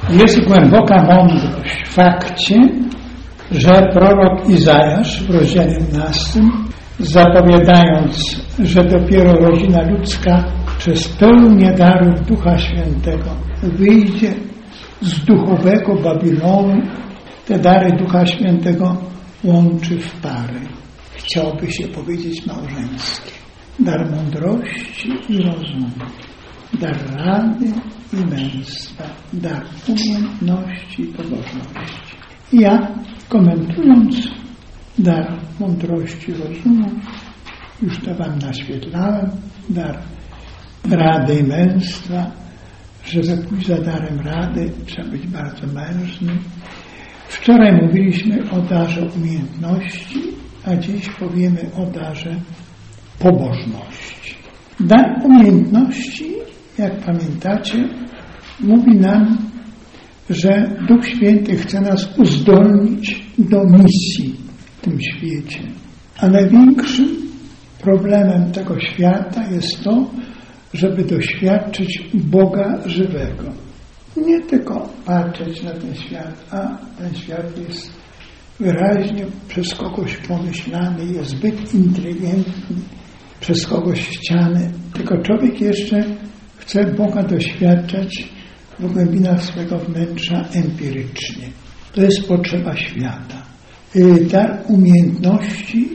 Jest głęboka mądrość w fakcie, że prorok Izajasz w rozdziale 11, zapowiadając, że dopiero rodzina ludzka przez pełnię darów Ducha Świętego wyjdzie z duchowego Babilonu, te dary Ducha Świętego łączy w pary. Chciałoby się powiedzieć małżeńskie. Dar mądrości i rozumu, dar rady i męstwa, dar umiejętności i pobożności. I ja, komentując dar mądrości i rozumu, już to wam naświetlałem, dar rady i męstwa, żeby pójść za darem rady, trzeba być bardzo mężnym. Wczoraj mówiliśmy o darze umiejętności, a dziś powiemy o darze pobożności. Dar umiejętności, jak pamiętacie, mówi nam, że Duch Święty chce nas uzdolnić do misji w tym świecie. A największym problemem tego świata jest to, żeby doświadczyć Boga żywego. Nie tylko patrzeć na ten świat, a ten świat jest wyraźnie przez kogoś pomyślany, jest zbyt inteligentny, przez kogoś chciany. Tylko człowiek jeszcze chce Boga doświadczać w głębinach swego wnętrza empirycznie. To jest potrzeba świata. Dar umiejętności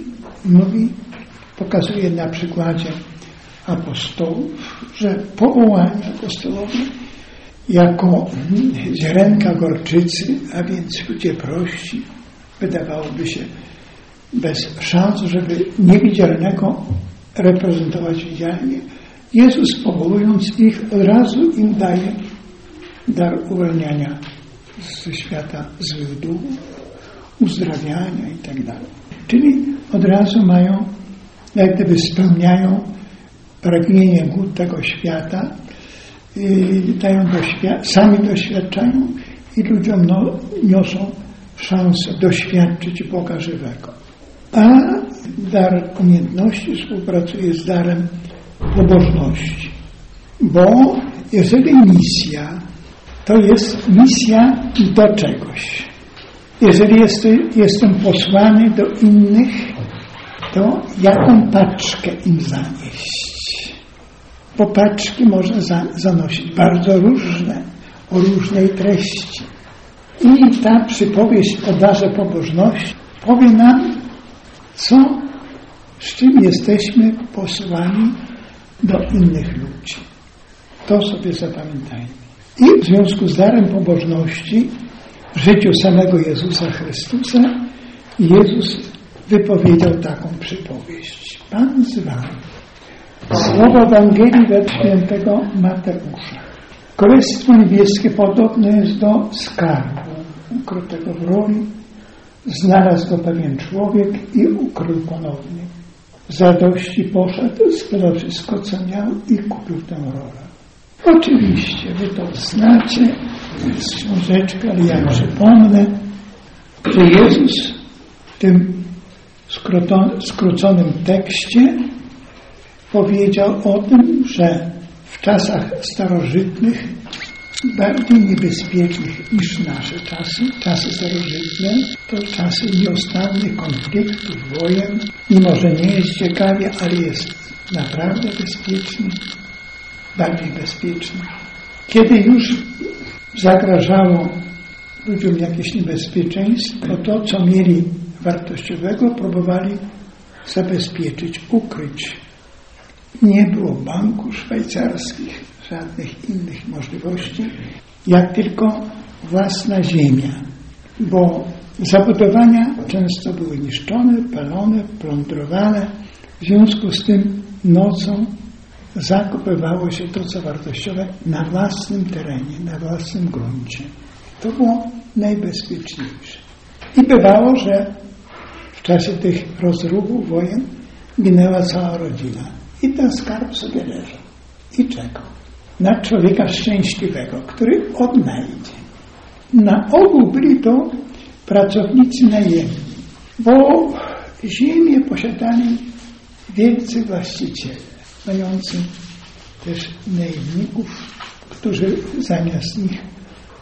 pokazuje na przykładzie apostołów, że powołani apostolowie jako ziarenka gorczycy, a więc ludzie prości, wydawałoby się bez szans, żeby niewidzialnego reprezentować widzialnie. Jezus, powołując ich, od razu im daje dar uwalniania ze świata złych duchów, uzdrawiania i tak dalej. Czyli od razu mają, jak gdyby spełniają pragnienie głód tego świata, sami doświadczają i ludziom niosą szansę doświadczyć Boga żywego. A dar umiejętności współpracuje z darem pobożności. Bo jeżeli misja, to jest misja do czegoś. Jeżeli jestem posłany do innych, to jaką paczkę im zanieść? Bo paczki można zanosić bardzo różne, o różnej treści. I ta przypowieść o darze pobożności powie nam, z czym jesteśmy posłani do innych ludzi. To sobie zapamiętajmy. I w związku z darem pobożności w życiu samego Jezusa Chrystusa Jezus wypowiedział taką przypowieść. Pan z wami. Słowo Ewangelii według świętego Mateusza. Królestwo niebieskie podobne jest do skarbu ukrytego w roli. Znalazł go pewien człowiek i ukrył ponownie. Z radości poszedł, sprzedał wszystko, co miał i kupił tę rolę. Oczywiście, wy to znacie z książeczki, ale ja przypomnę, że Jezus w tym skróconym tekście powiedział o tym, że w czasach starożytnych, bardziej niebezpiecznych niż nasze czasy starożytne, to czasy nieustannych konfliktów, wojen, mimo że nie jest ciekawie, ale jest naprawdę bezpieczny, bardziej bezpieczny. Kiedy już zagrażało ludziom jakieś niebezpieczeństwo, to co mieli wartościowego, próbowali zabezpieczyć, ukryć. Nie było banków szwajcarskich, żadnych innych możliwości, jak tylko własna ziemia, bo zabudowania często były niszczone, palone, plądrowane. W związku z tym nocą zakopywało się to, co wartościowe, na własnym terenie, na własnym gruncie. To było najbezpieczniejsze. I bywało, że w czasie tych rozruchów, wojen ginęła cała rodzina. I ten skarb sobie leżał i czekał na człowieka szczęśliwego, który odnajdzie. Na ogół byli to pracownicy najemni, bo ziemię posiadali wielcy właściciele, mający też najemników, którzy zamiast nich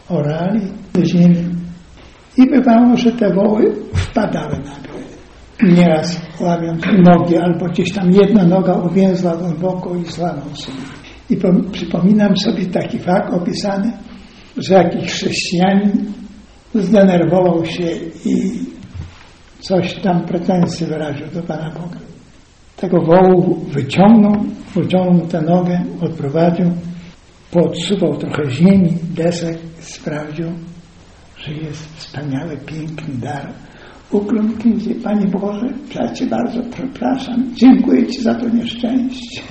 orali do ziemi i bywało, że te woły wpadały nagle. Nieraz łamiąc nogi, albo gdzieś tam jedna noga uwięzła głęboko i złamał sobie. I przypominam sobie taki fakt opisany, że jakiś chrześcijanin zdenerwował się i coś tam pretensje wyraził do Pana Boga. Tego wołu wyciągnął tę nogę, odprowadził, podsuwał trochę ziemi, desek, sprawdził, że jest wspaniały, piękny dar. Ukląkł się, Panie Boże, ja Cię bardzo przepraszam, dziękuję Ci za to nieszczęście.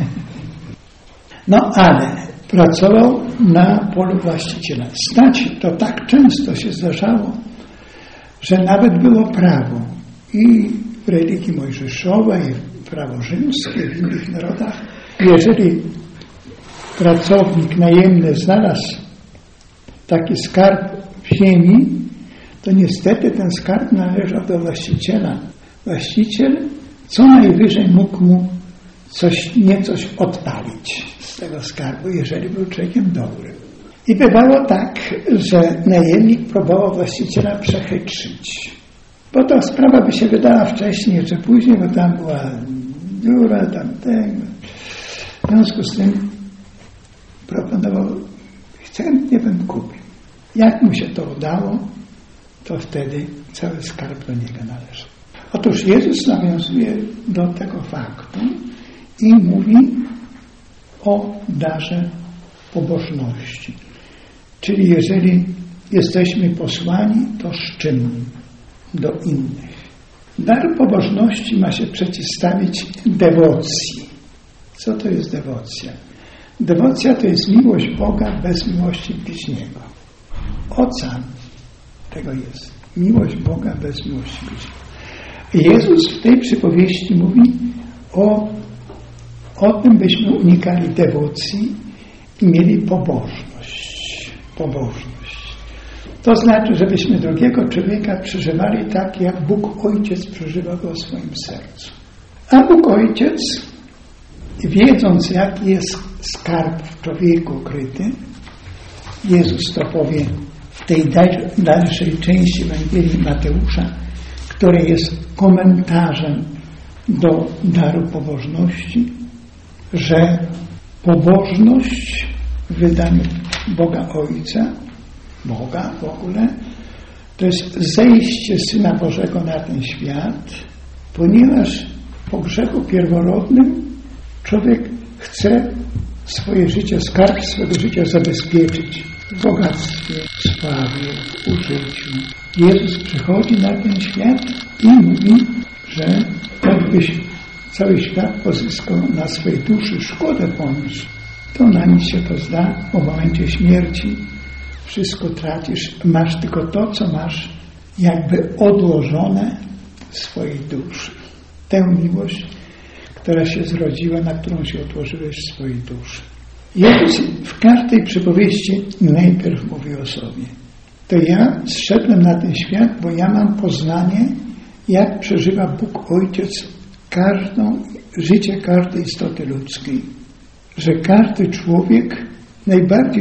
No ale pracował na polu właściciela. Stać to tak często się zdarzało, że nawet było prawo i w religii mojżeszowej, prawo rzymskie, w innych narodach. Jeżeli pracownik najemny znalazł taki skarb w ziemi, to niestety ten skarb należał do właściciela. Właściciel co najwyżej mógł mu coś odpalić z tego skarbu, jeżeli był człowiekiem dobrym. I bywało tak, że najemnik próbował właściciela przechytrzyć. Bo to sprawa by się wydała wcześniej czy później, bo tam była dziura, tamtego. W związku z tym proponował, chętnie bym kupił. Jak mu się to udało, to wtedy cały skarb do niego należy. Otóż Jezus nawiązuje do tego faktu i mówi o darze pobożności. Czyli jeżeli jesteśmy posłani, to z czym? Do innych. Dar pobożności ma się przeciwstawić dewocji. Co to jest dewocja? Dewocja to jest miłość Boga bez miłości bliźniego. Ocean tego jest. Miłość Boga bez miłości bliźniego. Jezus w tej przypowieści mówi o tym, byśmy unikali dewocji i mieli pobożność. To znaczy, żebyśmy drugiego człowieka przeżywali tak, jak Bóg Ojciec przeżywa go w swoim sercu. A Bóg Ojciec, wiedząc, jaki jest skarb w człowieku ukryty, Jezus to powie w tej dalszej części Ewangelii Mateusza, który jest komentarzem do daru pobożności, że pobożność w wydaniu Boga Ojca, Boga w ogóle, to jest zejście Syna Bożego na ten świat, ponieważ po grzechu pierworodnym człowiek chce swoje życie, skarb swego życia zabezpieczyć w bogactwie, w sławie, w użyciu. Jezus przychodzi na ten świat i mówi, że jakbyś cały świat pozyskał na swej duszy szkodę poniósł, to na nic się to zda, bo w momencie śmierci wszystko tracisz, masz tylko to, co masz jakby odłożone w swojej duszy. Tę miłość, która się zrodziła, na którą się odłożyłeś w swojej duszy. Jezus w każdej przypowieści najpierw mówi o sobie. To ja zszedłem na ten świat, bo ja mam poznanie, jak przeżywa Bóg Ojciec życie każdej istoty ludzkiej. Że każdy człowiek najbardziej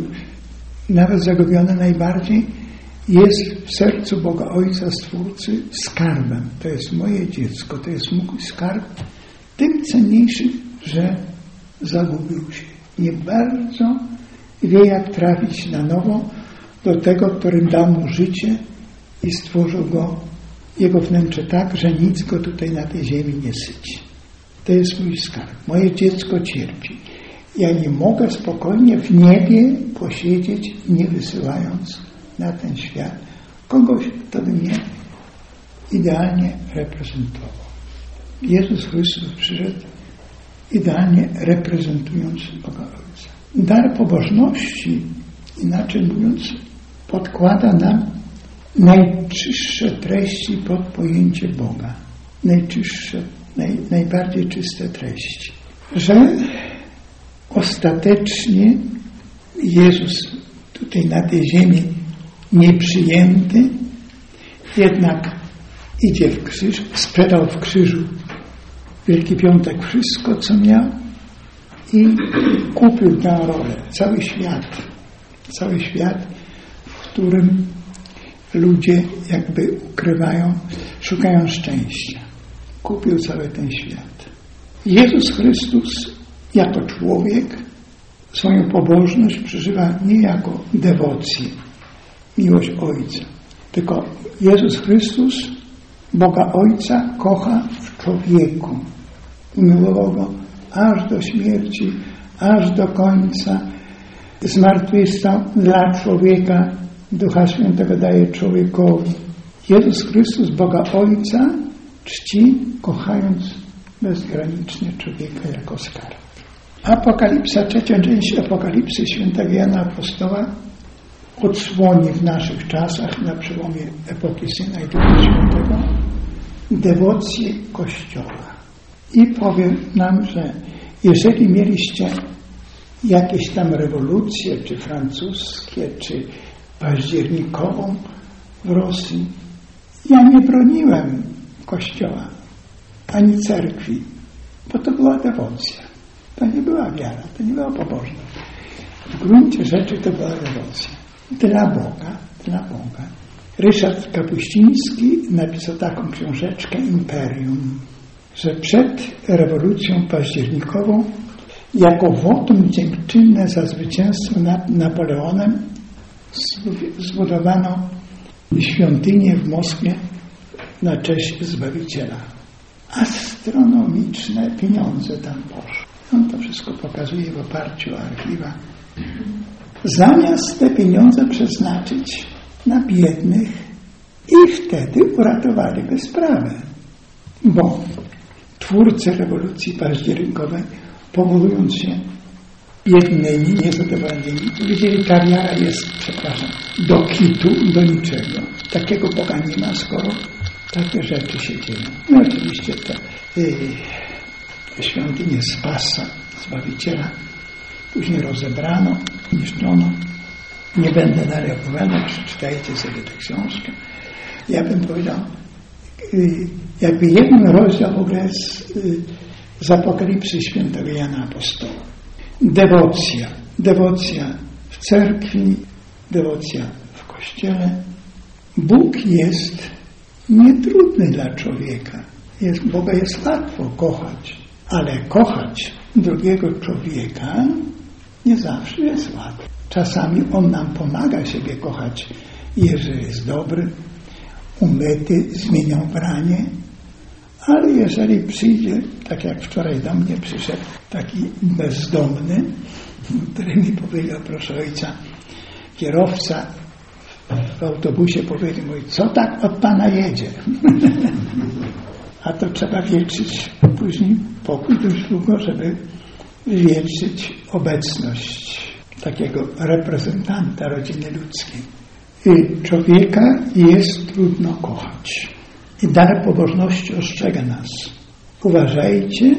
nawet zagubiony najbardziej jest w sercu Boga Ojca Stwórcy skarbem. To jest moje dziecko, to jest mój skarb, tym cenniejszy, że zagubił się. Nie bardzo wie, jak trafić na nowo do tego, którym dał mu życie i stworzył go, jego wnętrze tak, że nic go tutaj na tej ziemi nie syci. To jest mój skarb. Moje dziecko cierpi. Ja nie mogę spokojnie w niebie posiedzieć, nie wysyłając na ten świat kogoś, kto by mnie idealnie reprezentował. Jezus Chrystus przyszedł idealnie reprezentując Boga Ojca. Dar pobożności, inaczej mówiąc, podkłada nam najczystsze treści pod pojęcie Boga. Najczystsze, najbardziej czyste treści. Że ostatecznie Jezus tutaj na tej ziemi nieprzyjęty, jednak idzie w krzyż, sprzedał w krzyżu Wielki Piątek wszystko, co miał i kupił tę rolę. Cały świat którym ludzie jakby ukrywają, szukają szczęścia. Kupił cały ten świat. Jezus Chrystus jako człowiek swoją pobożność przeżywa nie jako dewocję, miłość Ojca, tylko Jezus Chrystus Boga Ojca kocha w człowieku. Umiłował Go aż do śmierci, aż do końca. Zmartwychwstał dla człowieka, Ducha Świętego daje człowiekowi. Jezus Chrystus Boga Ojca czci, kochając bezgranicznie człowieka jako skarb. Apokalipsa, 3. część Apokalipsy świętego Jana Apostoła odsłoni w naszych czasach, na przełomie epoki Syna i Ducha Świętego, dewocję Kościoła. I powiem nam, że jeżeli mieliście jakieś tam rewolucje, czy francuskie, czy październikową w Rosji, ja nie broniłem Kościoła, ani cerkwi, bo to była dewocja. To nie była wiara, to nie była pobożność. W gruncie rzeczy to była dewocja. Dla Boga, dla Boga. Ryszard Kapuściński napisał taką książeczkę Imperium, że przed rewolucją październikową jako wotum dziękczynne za zwycięstwo nad Napoleonem zbudowano świątynię w Moskwie na cześć Zbawiciela. Astronomiczne pieniądze tam poszły. On to wszystko pokazuje w oparciu o archiwa. Zamiast te pieniądze przeznaczyć na biednych i wtedy uratowaliby sprawę. Bo twórcy rewolucji październikowej, powołując się biednymi, niezadowolonymi, powiedzieli, ta wiara jest, do kitu, do niczego. Takiego Boga nie ma, skoro takie rzeczy się dzieją. No oczywiście te świątynię Spasa, Zbawiciela, później rozebrano, niszczono. Nie będę dalej opowiadać, przeczytajcie sobie tę książkę. Ja bym powiedział, jakby jeden rozdział w ogóle z Apokalipsy świętego Jana Apostoła. Dewocja. Dewocja w cerkwi, dewocja w Kościele. Bóg jest nietrudny dla człowieka. Boga jest łatwo kochać, ale kochać drugiego człowieka nie zawsze jest łatwo. Czasami On nam pomaga siebie kochać, jeżeli jest dobry, umyty, zmienią branie, ale jeżeli przyjdzie, tak jak wczoraj do mnie przyszedł taki bezdomny, który mi powiedział, proszę ojca, kierowca w autobusie powiedział mu, co tak od pana jedzie? A to trzeba wietrzyć później pokój dość długo, żeby wietrzyć obecność takiego reprezentanta rodziny ludzkiej. Człowieka jest trudno kochać. I dar pobożności ostrzega nas. Uważajcie,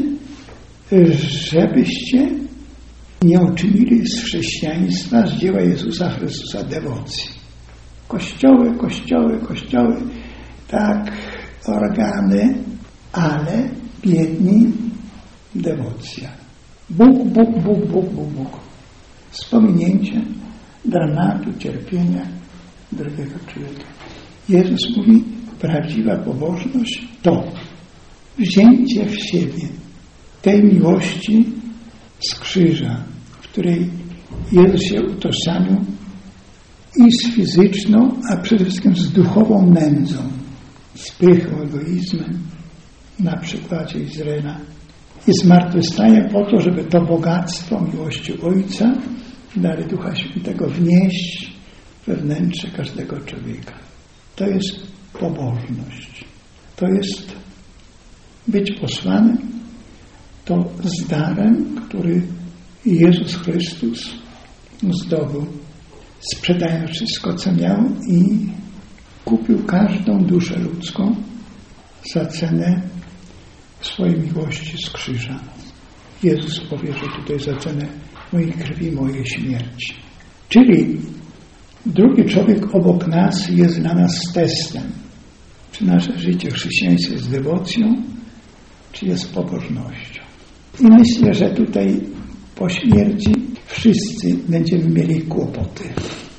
żebyście nie uczynili z chrześcijaństwa, z dzieła Jezusa Chrystusa dewocji. Kościoły, kościoły, kościoły, tak, organy, ale biedni dewocja. Bóg, Bóg, Bóg, Bóg, Bóg, Bóg. Wspomnienie dramatu, cierpienia drugiego człowieka. Jezus mówi, prawdziwa pobożność to wzięcie w siebie tej miłości z krzyża, w której Jezus się utożsamił i z fizyczną, a przede wszystkim z duchową nędzą, z pychą, egoizmem, na przykładzie Izraela. I zmartwychwstaje po to, żeby to bogactwo miłości Ojca, dary Ducha Świętego wnieść we wnętrze każdego człowieka. To jest pobożność. To jest być posłanym, to z darem, który Jezus Chrystus zdobył, sprzedając wszystko, co miał i kupił każdą duszę ludzką za cenę swojej miłości z krzyża. Jezus powie, że tutaj za cenę mojej krwi, mojej śmierci. Czyli drugi człowiek obok nas jest dla nas testem. Czy nasze życie chrześcijańskie jest dewocją, czy jest pobożnością. I myślę, że tutaj po śmierci wszyscy będziemy mieli kłopoty.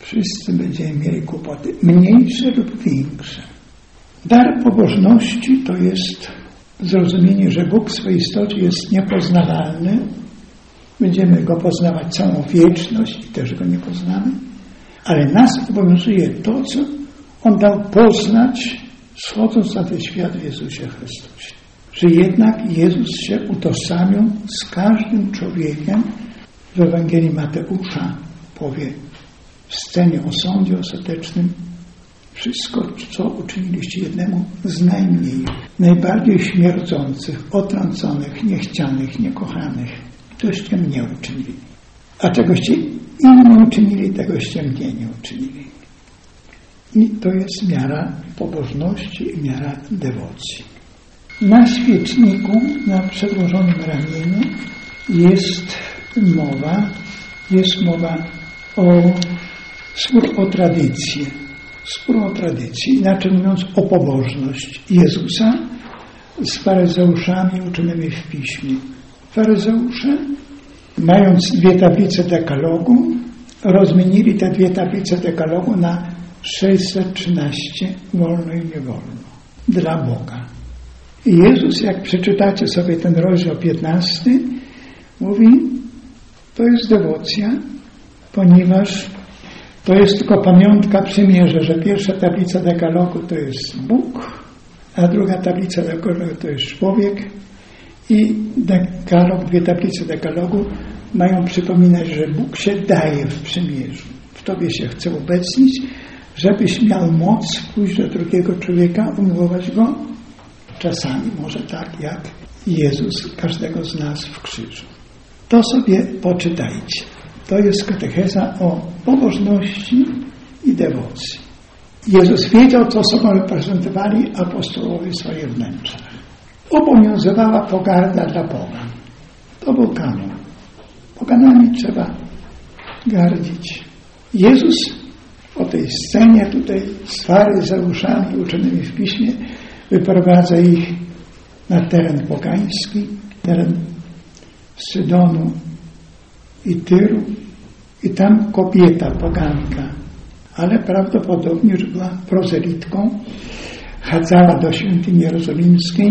Wszyscy będziemy mieli kłopoty, mniejsze lub większe. Dar pobożności to jest zrozumienie, że Bóg w swojej istocie jest niepoznawalny. Będziemy Go poznawać całą wieczność i też Go nie poznamy. Ale nas obowiązuje to, co On dał poznać, schodząc na ten świat w Jezusie Chrystusie. Że jednak Jezus się utożsamił z każdym człowiekiem. W Ewangelii Mateusza powie w scenie o sądzie ostatecznym: wszystko, co uczyniliście jednemu z najmniej, najbardziej śmierdzących, otrąconych, niechcianych, niekochanych, toście mnie uczynili. A czegoście inni uczynili, tegoście mnie nie uczynili. I to jest miara pobożności i miara dewocji. Na świeczniku, na przedłożonym ramieniu jest mowa o spór o tradycję. Spór o tradycję, inaczej mówiąc o pobożność Jezusa z faryzeuszami uczonymi w Piśmie. Faryzeusze, mając 2 tablice dekalogu, rozmienili te 2 tablice dekalogu na 613 wolno i niewolno dla Boga. I Jezus, jak przeczytacie sobie ten rozdział 15, mówi: to jest dewocja, ponieważ to jest tylko pamiątka przymierza, że pierwsza tablica dekalogu to jest Bóg, a druga tablica dekalogu to jest człowiek. I dekalog, 2 tablice dekalogu mają przypominać, że Bóg się daje w przymierzu. W tobie się chce obecnić, żebyś miał moc pójść do drugiego człowieka, umiłować go. Czasami może tak jak Jezus każdego z nas w krzyżu. To sobie poczytajcie. To jest katecheza o pobożności i dewocji. Jezus wiedział, co sobą reprezentowali apostołowie w swoich wnętrzach. Obowiązywała pogarda dla pogan. To był kanon. Poganami trzeba gardzić. Jezus po tej scenie tutaj z faryzeuszami uczonymi w Piśmie wyprowadza ich na teren pogański, teren Sydonu i Tyru, i tam kobieta poganka, ale prawdopodobnie, że była prozelitką, chadzała do świątyni jerozolimskiej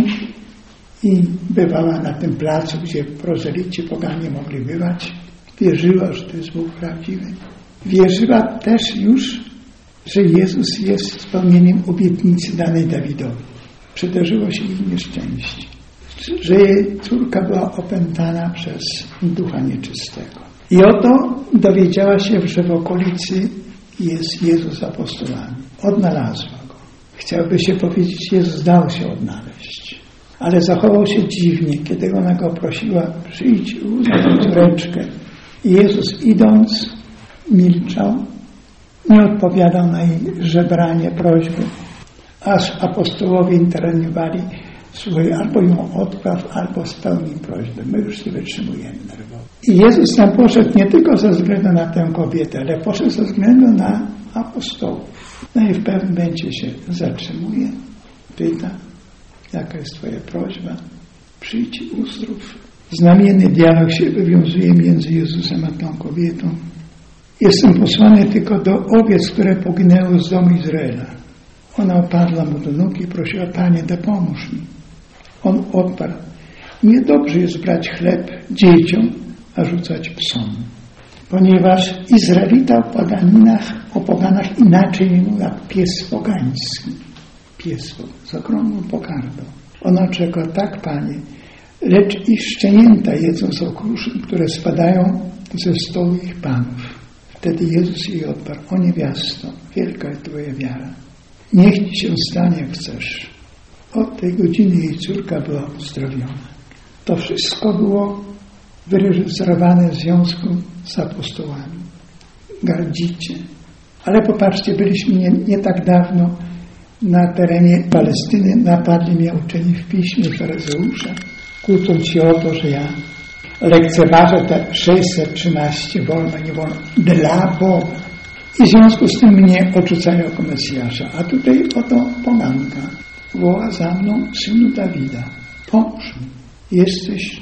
i bywała na tym placu, gdzie prozelici poganie mogli bywać. Wierzyła, że to jest Bóg prawdziwy. Wierzyła też już, że Jezus jest spełnieniem obietnicy danej Dawidowi. Przydarzyło się jej nieszczęście, że jej córka była opętana przez ducha nieczystego. I oto dowiedziała się, że w okolicy jest Jezus z apostolami. Odnalazła go. Chciałby się powiedzieć, Jezus dał się odnaleźć. Ale zachował się dziwnie, kiedy ona go prosiła: przyjdź, uznaj córeczkę. I Jezus, idąc, milczał, nie odpowiadał na jej żebranie, prośby, aż apostołowie interweniowali: słuchaj, albo ją odpraw, albo spełnij prośbę. My już nie wytrzymujemy nerwowo. I Jezus tam poszedł nie tylko ze względu na tę kobietę, ale poszedł ze względu na apostołów. No i w pewnym momencie się zatrzymuje, pyta: jaka jest twoja prośba? Przyjdź i uzdrów. Znamienny dialog się wywiązuje między Jezusem a tą kobietą. Jestem posłany tylko do owiec, które poginęły z domu Izraela. Ona opadła mu do nóg i prosiła: Panie, dopomóż mi. On odparł: niedobrze jest brać chleb dzieciom, a rzucać psom. Ponieważ Izraelita o poganach inaczej mówił jak pies pogański. Pies z ogromną pogardą. Ona czeka: tak, Panie, lecz i szczenięta jedzą z okruszyn, które spadają ze stołu ich panów. Wtedy Jezus jej odparł: o niewiasto, wielka jest twoja wiara. Niech ci się stanie, jak chcesz. Od tej godziny jej córka była uzdrowiona. To wszystko było wyreżyserowane w związku z apostołami. Gardzicie. Ale popatrzcie, byliśmy nie tak dawno na terenie Palestyny. Napadli mnie uczeni w Piśmie, faryzeusze, kłócąc się o to, że ja lekceważę te 613 wolno, nie wolno dla Boga. I w związku z tym mnie odrzucają jako Mesjasza. A tutaj oto poganka woła za mną: synu Dawida, pomóż mi. Jesteś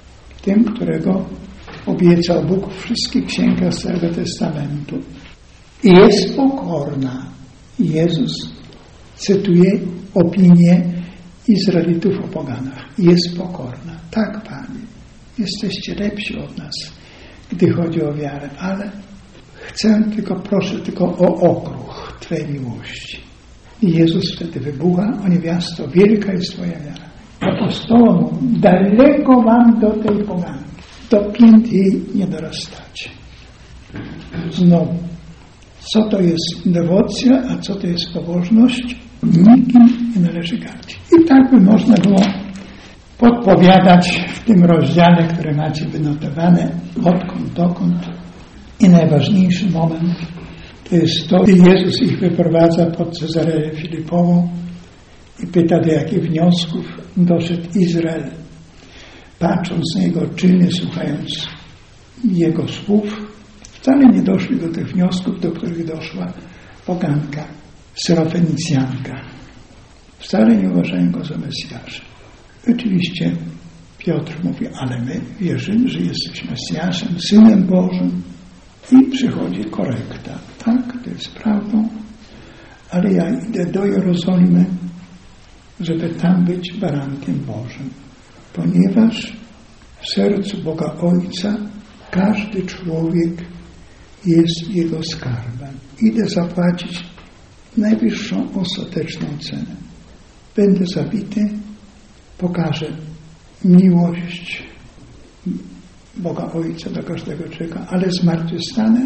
tym, którego obiecał Bóg w wszystkich księgach Starego Testamentu. Jest pokorna. Jezus cytuje opinię Izraelitów o poganach. Jest pokorna. Tak, Panie, jesteście lepsi od nas, gdy chodzi o wiarę, ale proszę tylko o okruch Twej miłości. I Jezus wtedy wybucha: o niewiasto, wielka jest Twoja wiara. Apostołom, daleko wam do tej poganki, do pięt jej nie dorastacie. Znowu, co to jest dewocja, a co to jest pobożność? Nikim nie należy gardzić. I tak by można było podpowiadać w tym rozdziale, który macie wynotowane, odkąd dokąd. I najważniejszy moment to jest to, gdy Jezus ich wyprowadza pod Cezareę Filipową i pyta, do jakich wniosków doszedł Izrael, patrząc na jego czyny, słuchając jego słów. Wcale nie doszli do tych wniosków, do których doszła poganka, Syrofenicjanka. Wcale nie uważają go za Mesjasza. Oczywiście Piotr mówi: ale my wierzymy, że jesteś Mesjaszem, Synem Bożym. I przychodzi korekta. Tak, to jest prawdą, ale ja idę do Jerozolimy, żeby tam być barankiem Bożym. Ponieważ w sercu Boga Ojca każdy człowiek jest Jego skarbem. Idę zapłacić najwyższą, ostateczną cenę. Będę zabity, pokażę miłość Boga Ojca do każdego człowieka, ale zmartwychwstanę,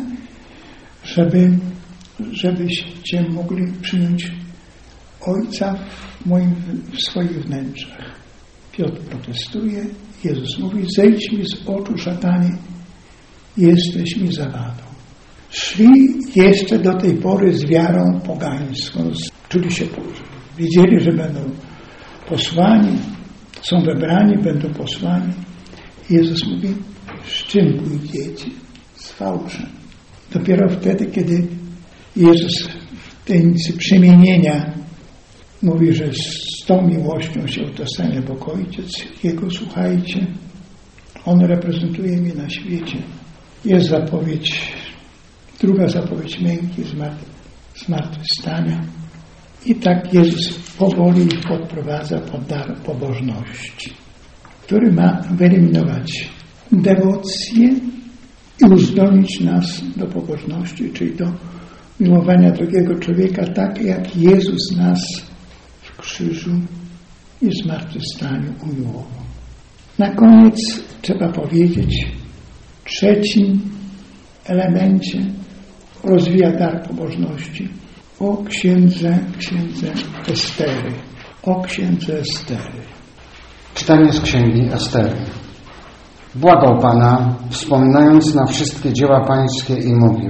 żebyście mogli przyjąć Ojca w swoich wnętrzach. Piotr protestuje, Jezus mówi: zejdź mi z oczu, szatanie, jesteś mi zawadą. Szli jeszcze do tej pory z wiarą pogańską, czuli się, wiedzieli, że będą posłani, są wybrani, będą posłani. Jezus mówi: z czym pójdziecie? Z fałszem. Dopiero wtedy, kiedy Jezus w tajemnicy przemienienia mówi, że z tą miłością się utożsamia Bóg Ojciec Jego, słuchajcie, On reprezentuje mnie na świecie. Jest zapowiedź, druga zapowiedź męki, zmartwychwstania. I tak Jezus powoli ich podprowadza pod dar pobożności, który ma wyeliminować dewocję i uzdolnić nas do pobożności, czyli do miłowania drugiego człowieka, tak jak Jezus nas w krzyżu i zmartwychwstaniu umiłował. Na koniec trzeba powiedzieć, w trzecim elemencie rozwija dar pobożności o księdze Estery. O księdze Estery. Czytanie z księgi Estery. Błagał Pana, wspominając na wszystkie dzieła pańskie i mówił: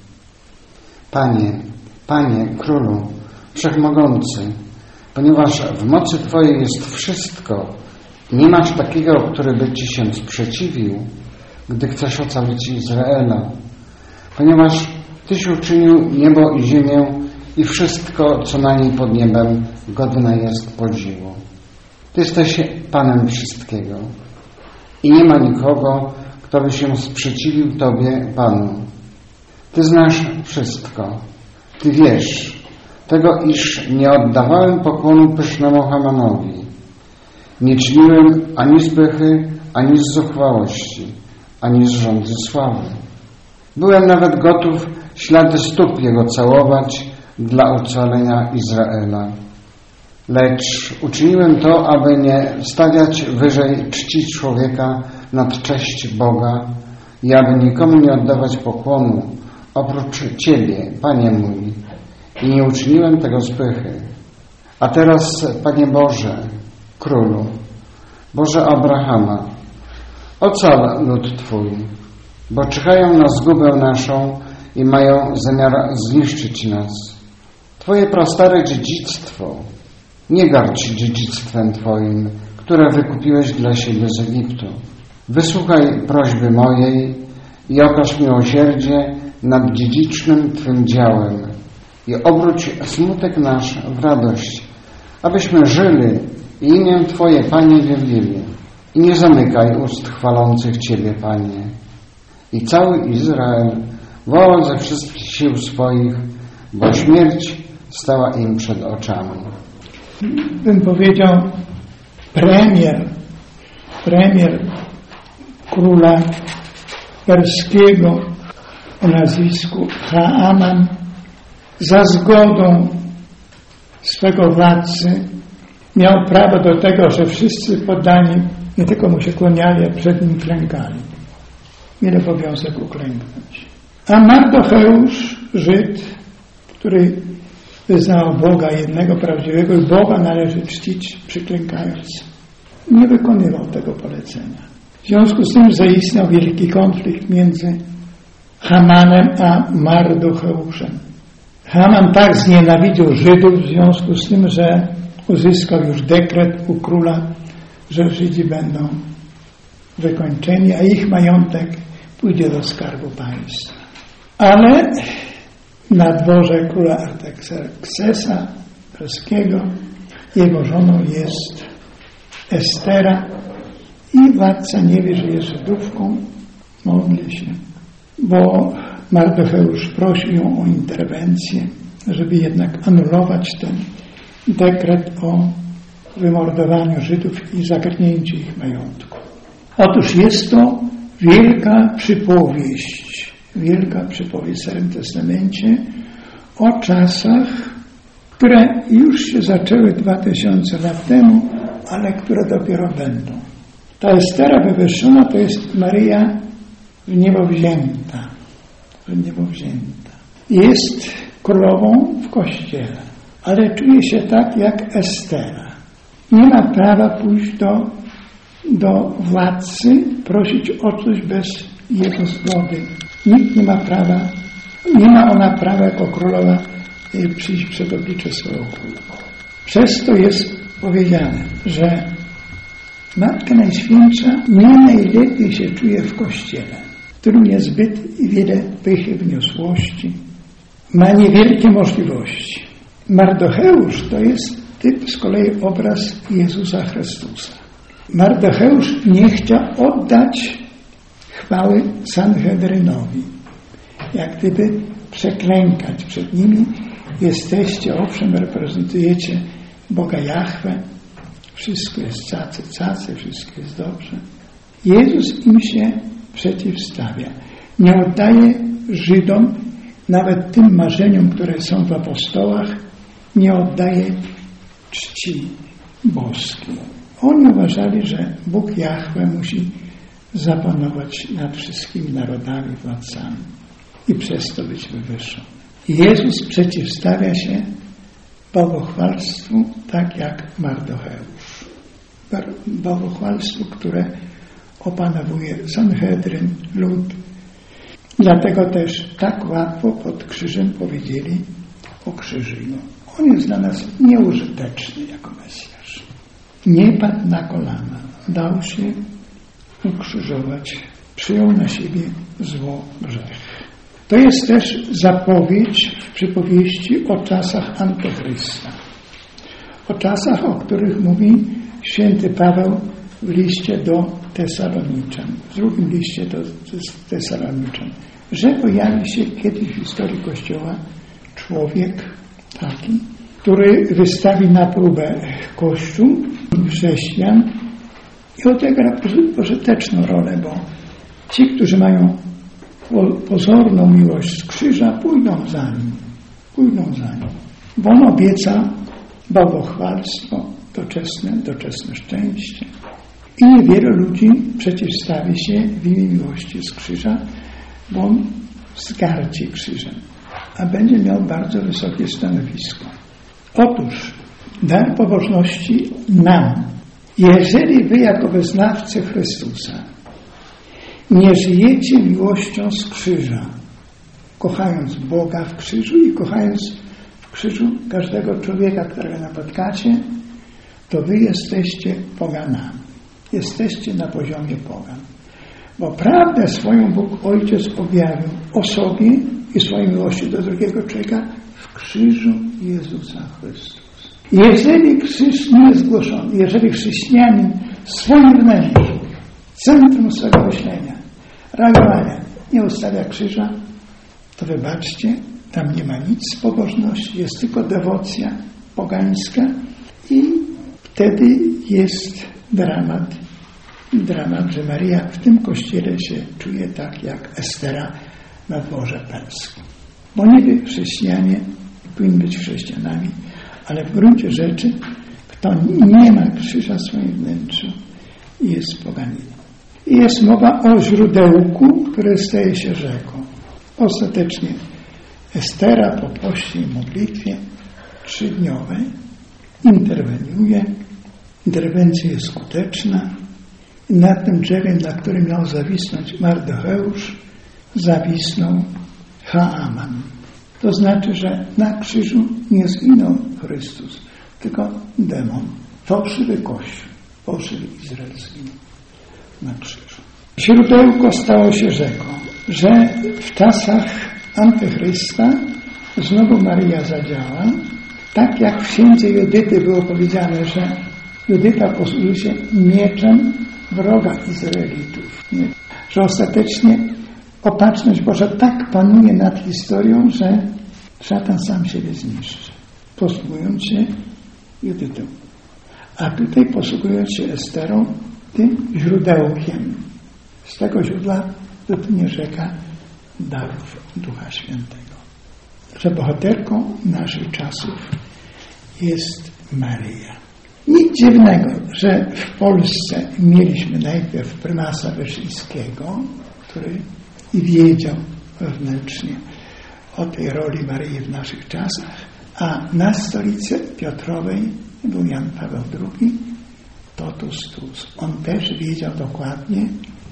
Panie, Królu, Wszechmogący, ponieważ w mocy Twojej jest wszystko, nie masz takiego, który by Ci się sprzeciwił, gdy chcesz ocalić Izraela. Ponieważ Tyś uczynił niebo i ziemię i wszystko, co na niej pod niebem, godne jest podziwu. Ty jesteś Panem wszystkiego i nie ma nikogo, kto by się sprzeciwił Tobie, Panu. Ty znasz wszystko. Ty wiesz tego, iż nie oddawałem pokłonu pysznemu Hamanowi. Nie czyniłem ani z pychy, ani z zuchwałości, ani z żądzy sławy. Byłem nawet gotów ślady stóp Jego całować dla ocalenia Izraela. Lecz uczyniłem to, aby nie stawiać wyżej czci człowieka nad cześć Boga i aby nikomu nie oddawać pokłonu oprócz Ciebie, Panie mój, i nie uczyniłem tego z pychy. A teraz, Panie Boże, Królu, Boże Abrahama, ocal lud Twój, bo czyhają na zgubę naszą i mają zamiar zniszczyć nas. Twoje prastare dziedzictwo, nie gardź dziedzictwem Twoim, które wykupiłeś dla siebie z Egiptu. Wysłuchaj prośby mojej i okaż miłosierdzie nad dziedzicznym Twym działem i obróć smutek nasz w radość, abyśmy żyli i imię Twoje, Panie, wielbili. I nie zamykaj ust chwalących Ciebie, Panie. I cały Izrael wołał ze wszystkich sił swoich, bo śmierć stała im przed oczami. Bym powiedział, premier króla perskiego o nazwisku Haaman za zgodą swego władcy miał prawo do tego, że wszyscy poddani nie tylko mu się kłaniali, a przed nim klękali. Mieli obowiązek uklęknąć. A Mardocheusz, Żyd, który wyznał Boga jednego prawdziwego i Boga należy czcić przyklękając, nie wykonywał tego polecenia. W związku z tym zaistniał wielki konflikt między Hamanem a Mardocheuszem. Haman tak znienawidził Żydów w związku z tym, że uzyskał już dekret u króla, że Żydzi będą wykończeni, a ich majątek pójdzie do skarbu państwa. Ale na dworze króla Artaxerxesa perskiego jego żoną jest Estera i władca nie wie, że jest Żydówką, modli się, bo Mardocheusz prosił ją o interwencję, żeby jednak anulować ten dekret o wymordowaniu Żydów i zagarnięciu ich majątku. Otóż jest to wielka przypowieść w Starym Testamencie o czasach, które już się zaczęły 2000 lat temu, ale które dopiero będą. Ta Estera wywyższona to jest Maryja w niebo wzięta. Jest królową w kościele, ale czuje się tak jak Estera. Nie ma prawa pójść do władcy, prosić o coś bez jego zgody. Nikt nie ma prawa, nie ma ona prawa jako królowa przyjść przed oblicze swojego króla. Przez to jest powiedziane, że Matka Najświętsza nie najlepiej się czuje w kościele, w którym jest zbyt wiele pychy, wniosłości, ma niewielkie możliwości. Mardocheusz to jest typ z kolei obraz Jezusa Chrystusa. Mardocheusz nie chciał oddać chwały Sanhedrynowi. Jak gdyby przeklękać przed nimi. Jesteście, owszem, reprezentujecie Boga Jahwe. Wszystko jest cacy, wszystko jest dobrze. Jezus im się przeciwstawia. Nie oddaje Żydom, nawet tym marzeniom, które są w apostołach, nie oddaje czci boskiej. Oni uważali, że Bóg Jahwe musi zapanować nad wszystkimi narodami, władcami i przez to być wywyższony. Jezus przeciwstawia się bałwochwalstwu tak jak Mardocheusz. Bałwochwalstwu, które opanowuje Sanhedryn, lud. Dlatego też tak łatwo pod krzyżem powiedzieli o krzyżu. On jest dla nas nieużyteczny jako Mesjasz. Nie padł na kolana, dał się ukrzyżować, przyjął na siebie zło, grzech. To jest też zapowiedź w przypowieści o czasach Antychrysta. O czasach, o których mówi święty Paweł w liście do Tesaloniczan, w drugim liście do Tesaloniczan, że pojawi się kiedyś w historii Kościoła człowiek taki, który wystawi na próbę Kościół, chrześcijan i odegra pożyteczną rolę, bo ci, którzy mają pozorną miłość z krzyża, pójdą za nim, bo on obieca bałwochwalstwo, doczesne szczęście. I niewielu ludzi przeciwstawi się w imię miłości z krzyża, bo on wzgardzie krzyżem, a będzie miał bardzo wysokie stanowisko. Otóż dar pobożności nam, jeżeli wy jako wyznawcy Chrystusa nie żyjecie miłością z krzyża, kochając Boga w krzyżu i kochając w krzyżu każdego człowieka, którego napotkacie, to wy jesteście poganami. Jesteście na poziomie pogan. Bo prawdę swoją Bóg Ojciec objawił o sobie i swojej miłości do drugiego człowieka w krzyżu Jezusa Chrystusa. Jeżeli krzyż nie jest głoszony, jeżeli chrześcijanin w swoim wnętrzu, centrum swego myślenia, reagowania nie ustawia krzyża, to wybaczcie, Tam nie ma nic z pobożności, jest tylko dewocja pogańska i wtedy jest dramat, że Maria w tym kościele się czuje tak jak Estera na dworze perskim. Bo niby chrześcijanie powinni być chrześcijanami, ale w gruncie rzeczy kto nie ma krzyża w swoim wnętrzu, jest poganinem. I jest mowa o źródełku, które staje się rzeką. Ostatecznie Estera po poście i modlitwie 3-dniowej interweniuje. Interwencja jest skuteczna. I na tym drzewie, na którym miał zawisnąć Mardocheusz, zawisnął Haaman. To znaczy, że na krzyżu nie zginął Chrystus, tylko demon, fałszywy Kościół, fałszywy Izrael zginął na krzyżu. Źródełko stało się rzeką, że w czasach Antychrysta znowu Maryja zadziała, tak jak w księdze Judyty było powiedziane, że Judyta posługuje się mieczem wroga Izraelitów. Nie? Że ostatecznie opatrzność Boża tak panuje nad historią, że szatan sam siebie zniszczy, posługując się Judytą. A tutaj posługując się Esterą, tym źródełkiem. Z tego źródła dopłynie rzeka darów Ducha Świętego. Że bohaterką naszych czasów jest Maryja. Nic dziwnego, że w Polsce mieliśmy najpierw prymasa Wyszyńskiego, który i wiedział wewnętrznie o tej roli Maryi w naszych czasach, a na stolicy Piotrowej był Jan Paweł II, totus tuus. On też wiedział dokładnie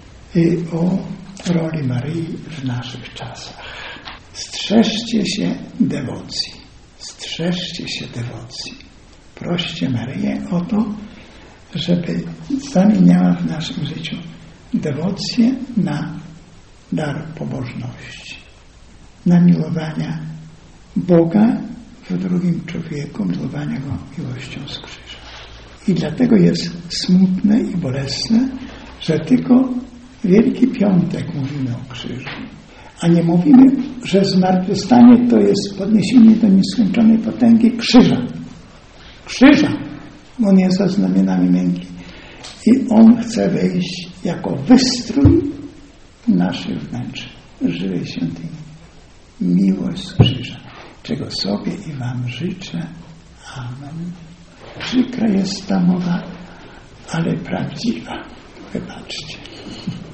o roli Maryi w naszych czasach. Strzeżcie się dewocji. Strzeżcie się dewocji. Proście Maryję o to, żeby zamieniała w naszym życiu dewocję na dar pobożności, na miłowania Boga w drugim człowieku, miłowania Go miłością z krzyża. I dlatego jest smutne i bolesne, że tylko Wielki Piątek mówimy o krzyżu, a nie mówimy, że zmartwychwstanie to jest podniesienie do nieskończonej potęgi krzyża. Krzyża, bo on jest za znamionami męki. I On chce wejść jako wystrój naszych wnętrz, żywej świątyni. Miłość z krzyża, czego sobie i Wam życzę. Amen. Przykra jest ta mowa, ale prawdziwa. Wybaczcie.